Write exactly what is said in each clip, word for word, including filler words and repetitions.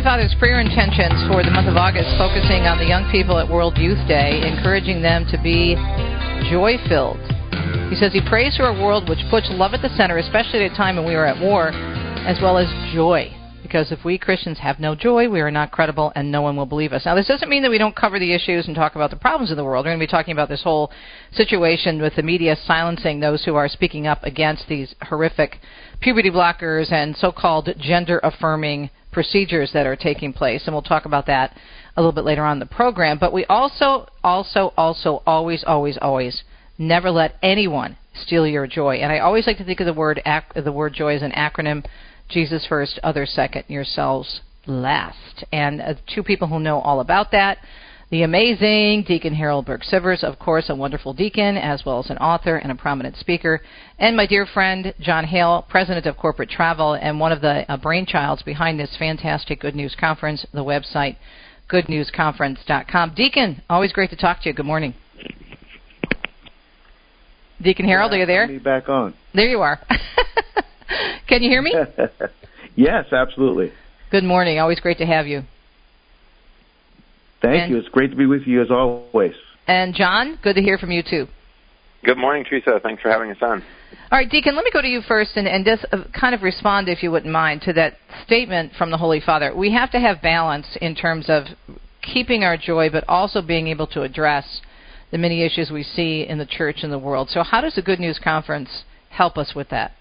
Holy Father's prayer intentions for the month of August, focusing on the young people at World Youth Day, encouraging them to be joy-filled. He says he prays for a world which puts love at the center, especially at a time when we are at war, as well as joy. Because if we Christians have no joy, we are not credible and no one will believe us. Now, this doesn't mean that we don't cover the issues and talk about the problems of the world. We're going to be talking about this whole situation with the media silencing those who are speaking up against these horrific puberty blockers and so-called gender-affirming procedures that are taking place. And we'll talk about that a little bit later on in the program. But we also, also, also, always, always, always never let anyone steal your joy. And I always like to think of the word ac- the word joy as an acronym. Jesus first, others second, yourselves last. And uh, two people who know all about that, the amazing Deacon Harold Burke-Sivers, of course, a wonderful deacon, as well as an author and a prominent speaker, and my dear friend John Hale, president of Corporate Travel, and one of the uh, brainchilds behind this fantastic Good News Conference, the website good news conference dot com. Deacon, always great to talk to you. Good morning. Deacon Harold, yeah, are you there? Me back on. There you are. Can you hear me? Yes, absolutely. Good morning. Always great to have you. Thank and, you. It's great to be with you as always. And John, good to hear from you too. Good morning, Teresa. Thanks for having us on. All right, Deacon, let me go to you first and, and just uh, kind of respond, if you wouldn't mind, to that statement from the Holy Father. We have to have balance in terms of keeping our joy, but also being able to address the many issues we see in the church and the world. So how does the Good News Conference help us with that?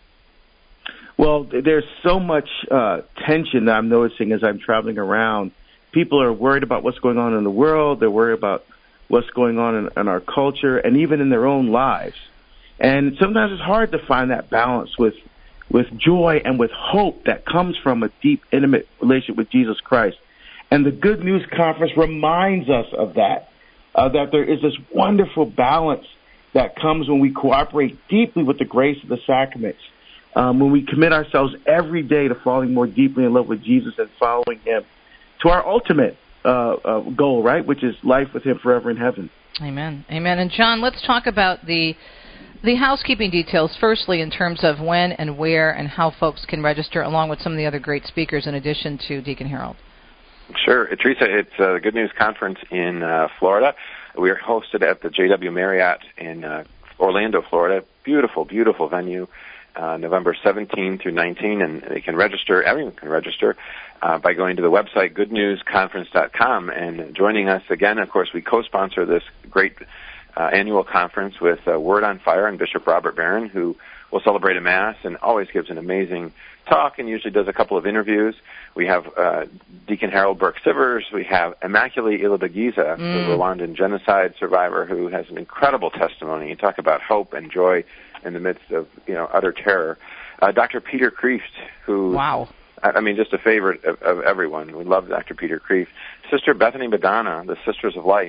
Well, there's so much uh, tension that I'm noticing as I'm traveling around. People are worried about what's going on in the world. They're worried about what's going on in, in our culture and even in their own lives. And sometimes it's hard to find that balance with with joy and with hope that comes from a deep, intimate relationship with Jesus Christ. And the Good News Conference reminds us of that, uh, that there is this wonderful balance that comes when we cooperate deeply with the grace of the sacraments. Um, when we commit ourselves every day to falling more deeply in love with Jesus and following Him to our ultimate uh, uh, goal, right, which is life with Him forever in heaven. Amen. Amen. And John, let's talk about the the housekeeping details, firstly, in terms of when and where and how folks can register, along with some of the other great speakers in addition to Deacon Harold. Sure. Teresa, it's a Good News Conference in uh, Florida. We are hosted at the J W Marriott in uh, Orlando, Florida. Beautiful, beautiful venue. Uh, November seventeenth through nineteenth, and they can register, everyone can register, uh, by going to the website good news conference dot com and joining us again. Of course, we co-sponsor this great uh, annual conference with uh, Word on Fire and Bishop Robert Barron, who will celebrate a Mass and always gives an amazing talk and usually does a couple of interviews. We have uh, Deacon Harold Burke-Sivers. We have Immaculée Ilibagiza, mm. the Rwandan genocide survivor, who has an incredible testimony. You talk about hope and joy in the midst of, you know, utter terror. Uh, Doctor Peter Kreeft, who, wow, I, I mean, just a favorite of, of everyone. We love Doctor Peter Kreeft. Sister Bethany Badana, the Sisters of Life,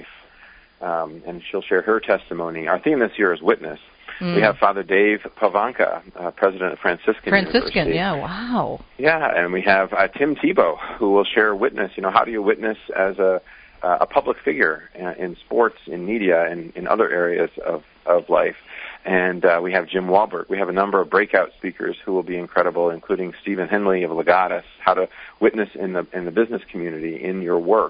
um, and she'll share her testimony. Our theme this year is Witness. Mm. We have Father Dave Pavanka, uh, president of Franciscan Franciscan, University. yeah, wow. Yeah, and we have uh, Tim Tebow, who will share Witness. You know, how do you witness as a uh, a public figure uh, in sports, in media, and in other areas of, of life? And uh, we have Jim Walbert. We have a number of breakout speakers who will be incredible, including Stephen Henley of Legatus, how to witness in the in the business community, in your work.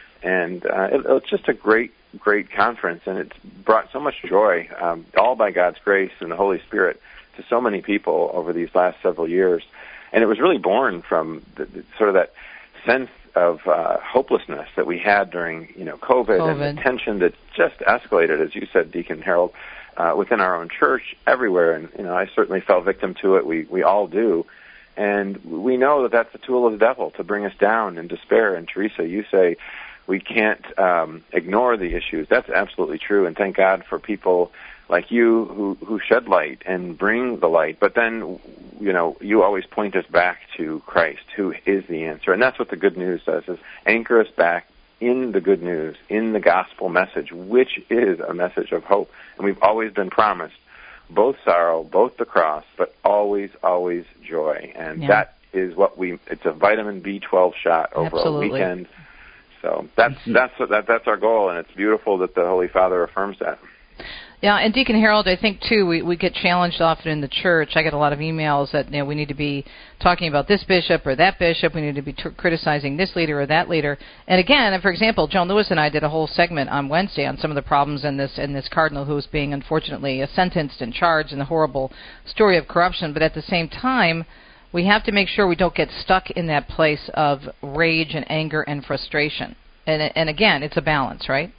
And uh, it, it's just a great, great conference, and it's brought so much joy, um, all by God's grace and the Holy Spirit, to so many people over these last several years. And it was really born from the, the, sort of that sense of uh, hopelessness that we had during, you know, COVID, COVID, and the tension that just escalated, as you said, Deacon Harold, uh, within our own church, everywhere. And, you know, I certainly fell victim to it. We, we all do. And we know that that's a tool of the devil to bring us down in despair. And Teresa, you say we can't um, ignore the issues. That's absolutely true. And thank God for people like you who, who shed light and bring the light. But then, you know, you always point us back to Christ, who is the answer. And that's what the good news does, is anchor us back in the good news, in the gospel message, which is a message of hope. And we've always been promised both sorrow, both the cross, but always, always joy. And yeah. that is what we, it's a vitamin B twelve shot over Absolutely. a weekend. So that's, that's, that, that's our goal, and it's beautiful that the Holy Father affirms that. Yeah, and Deacon Harold, I think, too, we, we get challenged often in the church. I get a lot of emails that, you know, we need to be talking about this bishop or that bishop. We need to be t- criticizing this leader or that leader. And again, for example, Joan Lewis and I did a whole segment on Wednesday on some of the problems in this in this cardinal who was being, unfortunately, uh, sentenced and charged in the horrible story of corruption. But at the same time, we have to make sure we don't get stuck in that place of rage and anger and frustration. And, and again, it's a balance, right?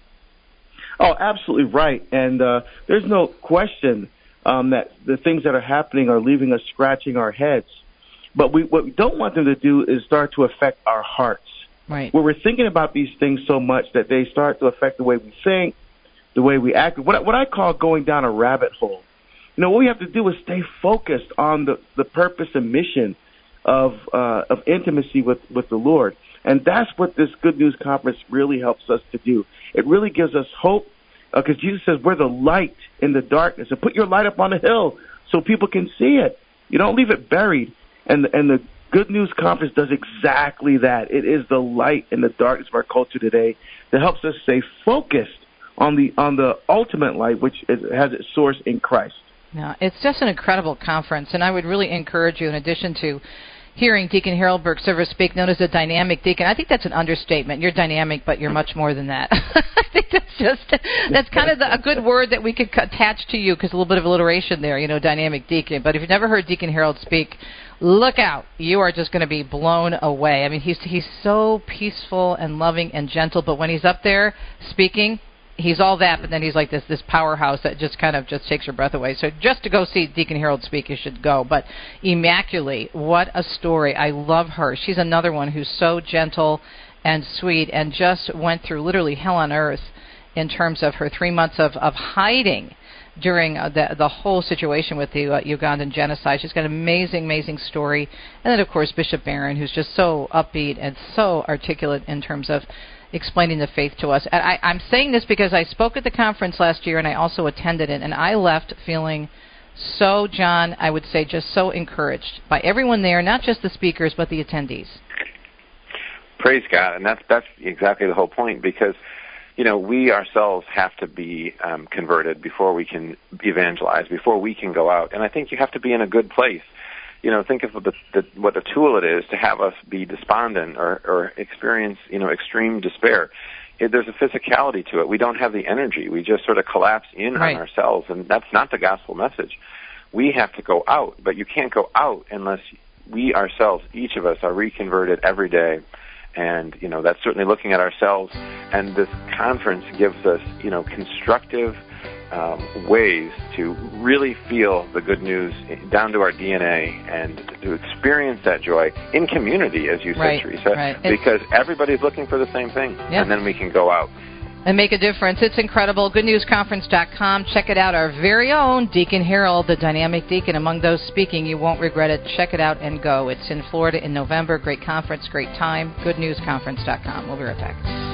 Oh, absolutely right. And uh, there's no question um, that the things that are happening are leaving us scratching our heads. But we, what we don't want them to do is start to affect our hearts. Right. Where we're thinking about these things so much that they start to affect the way we think, the way we act. What, what I call going down a rabbit hole. You know, what we have to do is stay focused on the, the purpose and mission of uh, of intimacy with, with the Lord. And that's what this Good News Conference really helps us to do. It really gives us hope because uh, Jesus says we're the light in the darkness. And put your light up on the hill so people can see it. You don't leave it buried. And, and the Good News Conference does exactly that. It is the light in the darkness of our culture today that helps us stay focused on the on the ultimate light, which is, has its source in Christ. Yeah, it's just an incredible conference, and I would really encourage you, in addition to hearing Deacon Harold Burke-Sivers speak, known as a dynamic deacon. I think that's an understatement. You're dynamic, but you're much more than that. I think that's just, that's kind of the, a good word that we could attach to you, because a little bit of alliteration there, you know, dynamic deacon. But if you've never heard Deacon Harold speak, look out. You are just going to be blown away. I mean, he's he's so peaceful and loving and gentle, but when he's up there speaking, he's all that, but then he's like this this powerhouse that just kind of just takes your breath away. So just to go see Deacon Harold speak, you should go. But Immaculate, what a story. I love her. She's another one who's so gentle and sweet and just went through literally hell on earth in terms of her three months of, of hiding during uh, the the whole situation with the uh, Ugandan genocide. She's got an amazing, amazing story. And then, of course, Bishop Barron, who's just so upbeat and so articulate in terms of explaining the faith to us. I, I'm saying this because I spoke at the conference last year and I also attended it, and I left feeling so, John, I would say just so encouraged by everyone there, not just the speakers, but the attendees. Praise God, and that's that's exactly the whole point, because, you know, we ourselves have to be um, converted before we can evangelize, before we can go out. And I think you have to be in a good place. You know, think of the, the, what a tool it is to have us be despondent or, or experience, you know, extreme despair. It, there's a physicality to it. We don't have the energy. We just sort of collapse in right. on ourselves, and that's not the gospel message. We have to go out, but you can't go out unless we ourselves, each of us, are reconverted every day. And, you know, that's certainly looking at ourselves. And this conference gives us, you know, constructive Um, ways to really feel the good news down to our D N A and to experience that joy in community, as you said, right, Teresa, right. because everybody's looking for the same thing, yeah. and then we can go out. And make a difference. It's incredible. good news conference dot com. Check it out. Our very own Deacon Harold, the dynamic deacon, among those speaking. You won't regret it. Check it out and go. It's in Florida in November. Great conference, great time. good news conference dot com. We'll be right back.